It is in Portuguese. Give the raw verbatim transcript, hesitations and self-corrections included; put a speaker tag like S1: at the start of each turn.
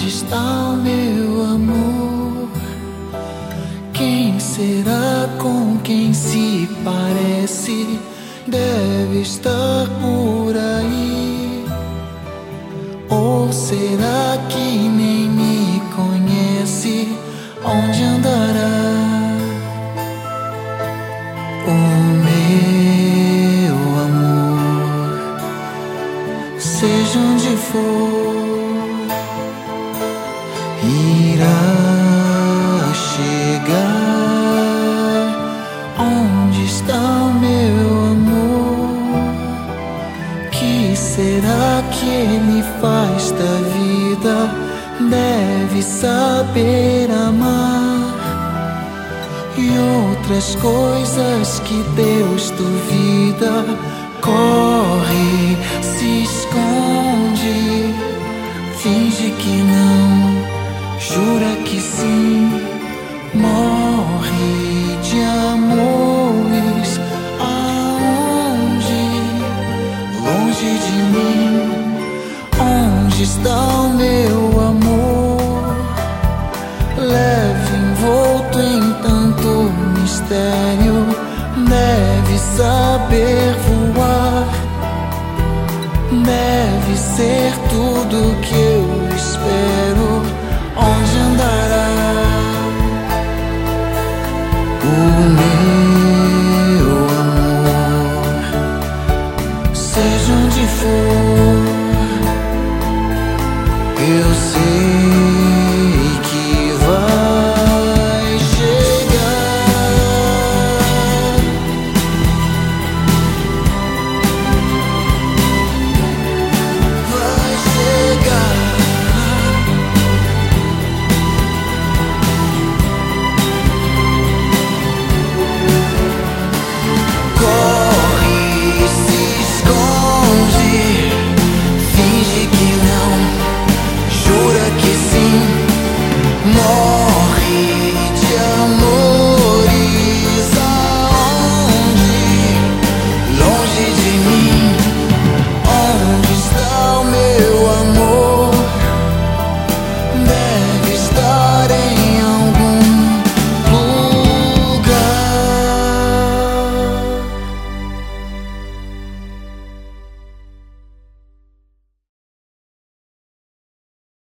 S1: Onde está o meu amor? Quem será com quem se parece? Deve estar por aí. Ou será que nem me conhece? Onde andará o meu amor? Seja onde for, irá chegar. Onde está o meu amor? Que será que ele faz da vida? Deve saber amar e outras coisas que Deus duvida. Corre, se esconde, finge que não, jura que sim. Morre de amores. Aonde? Longe de mim. Onde está o meu amor? Leve envolto em tanto mistério. Deve saber voar. Deve ser tudo que eu espero. Onde andará o meu amor? Seja onde for, eu sei.